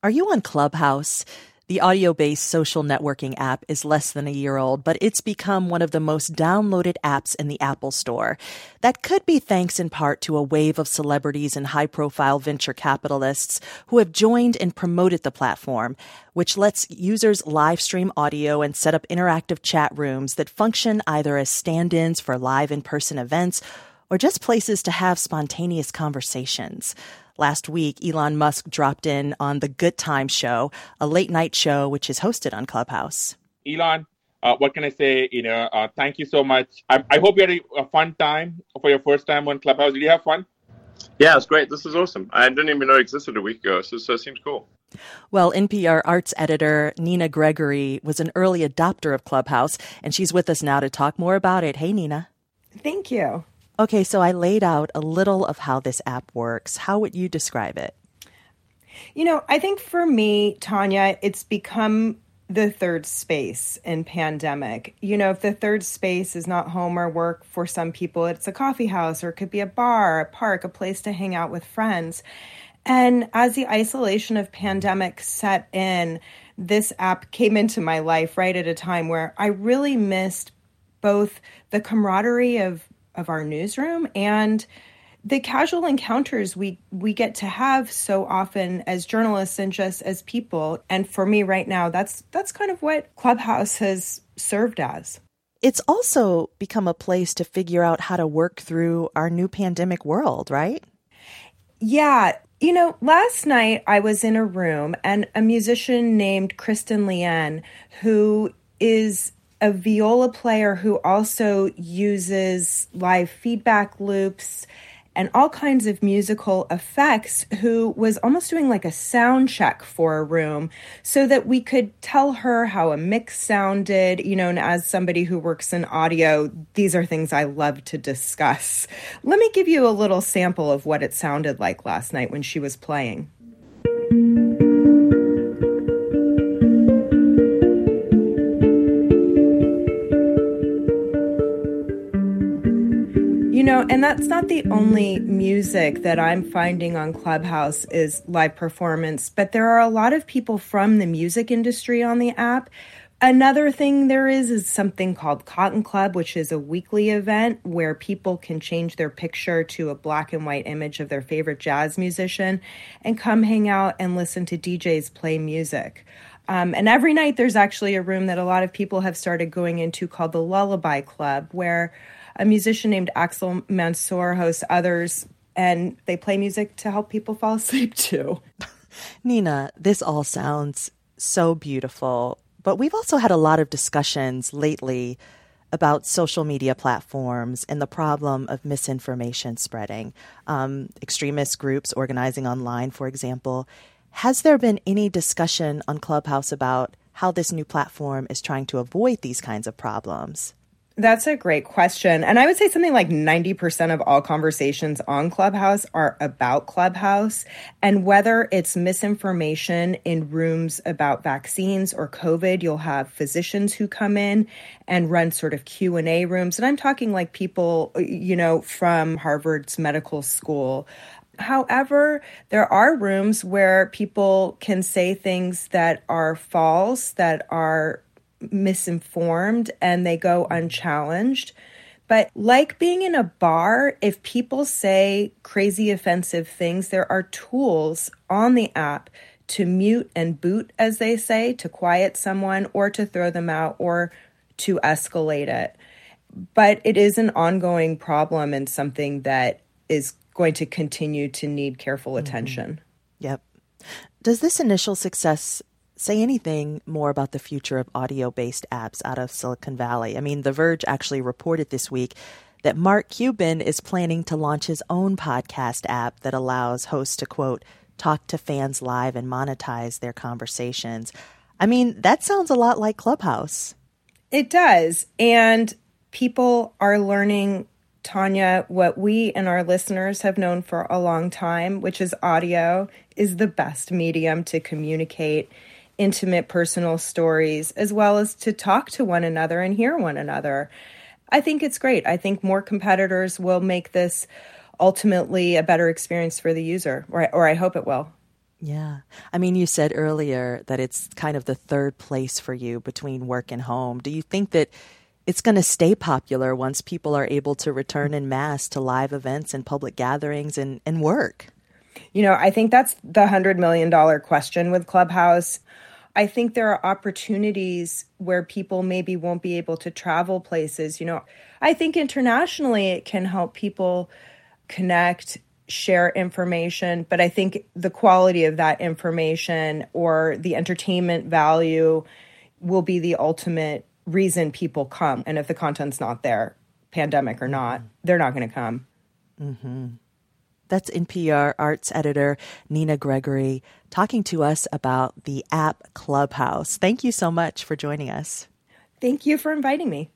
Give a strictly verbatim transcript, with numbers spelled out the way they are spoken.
Are you on Clubhouse? The audio-based social networking app is less than a year old, but it's become one of the most downloaded apps in the Apple Store. That could be thanks in part to a wave of celebrities and high-profile venture capitalists who have joined and promoted the platform, which lets users live stream audio and set up interactive chat rooms that function either as stand-ins for live in-person events or just places to have spontaneous conversations. Last week, Elon Musk dropped in on the Good Time Show, a late-night show which is hosted on Clubhouse. Elon, uh, what can I say? You know, uh, thank you so much. I, I hope you had a, a fun time for your first time on Clubhouse. Did you have fun? Yeah, it's great. This is awesome. I didn't even know it existed a week ago, so, so it seems cool. Well, N P R arts editor Nina Gregory was an early adopter of Clubhouse, and she's with us now to talk more about it. Hey, Nina. Thank you. Okay, so I laid out a little of how this app works. How would you describe it? You know, I think for me, Tanya, it's become the third space in pandemic. You know, if the third space is not home or work for some people, it's a coffee house, or it could be a bar, a park, a place to hang out with friends. And as the isolation of pandemic set in, this app came into my life right at a time where I really missed both the camaraderie of of our newsroom and the casual encounters we, we get to have so often as journalists and just as people. And for me right now, that's that's kind of what Clubhouse has served as. It's also become a place to figure out how to work through our new pandemic world, right? Yeah. You know, last night I was in a room and a musician named Kristen Lien, who is a viola player who also uses live feedback loops and all kinds of musical effects, who was almost doing like a sound check for a room so that we could tell her how a mix sounded. You know, and as somebody who works in audio, these are things I love to discuss. Let me give you a little sample of what it sounded like last night when she was playing. You know, and that's not the only music that I'm finding on Clubhouse is live performance, but there are a lot of people from the music industry on the app. Another thing there is is something called Cotton Club, which is a weekly event where people can change their picture to a black and white image of their favorite jazz musician and come hang out and listen to D Js play music. Um, and every night there's actually a room that a lot of people have started going into called the Lullaby Club, where a musician named Axel Mansour hosts others, and they play music to help people fall asleep too. Nina, this all sounds so beautiful, but we've also had a lot of discussions lately about social media platforms and the problem of misinformation spreading. Um, extremist groups organizing online, for example. Has there been any discussion on Clubhouse about how this new platform is trying to avoid these kinds of problems? That's a great question. And I would say something like ninety percent of all conversations on Clubhouse are about Clubhouse. And whether it's misinformation in rooms about vaccines or COVID, you'll have physicians who come in and run sort of Q and A rooms. And I'm talking like people, you know, from Harvard's medical school. However, there are rooms where people can say things that are false, that are misinformed, and they go unchallenged. But like being in a bar, if people say crazy offensive things, there are tools on the app to mute and boot, as they say, to quiet someone or to throw them out or to escalate it. But it is an ongoing problem and something that is going to continue to need careful attention. Mm-hmm. Yep. Does this initial success say anything more about the future of audio-based apps out of Silicon Valley? I mean, The Verge actually reported this week that Mark Cuban is planning to launch his own podcast app that allows hosts to, quote, talk to fans live and monetize their conversations. I mean, that sounds a lot like Clubhouse. It does. And people are learning, Tanya, what we and our listeners have known for a long time, which is audio is the best medium to communicate intimate personal stories, as well as to talk to one another and hear one another. I think it's great. I think more competitors will make this ultimately a better experience for the user, or, or I hope it will. Yeah. I mean, you said earlier that it's kind of the third place for you between work and home. Do you think that it's going to stay popular once people are able to return en masse to live events and public gatherings and, and work? You know, I think that's the one hundred million dollars question with Clubhouse. I think there are opportunities where people maybe won't be able to travel places. You know, I think internationally it can help people connect, share information, but I think the quality of that information or the entertainment value will be the ultimate reason people come. And if the content's not there, pandemic or not, they're not going to come. Mm-hmm. That's N P R arts editor Nina Gregory talking to us about the app Clubhouse. Thank you so much for joining us. Thank you for inviting me.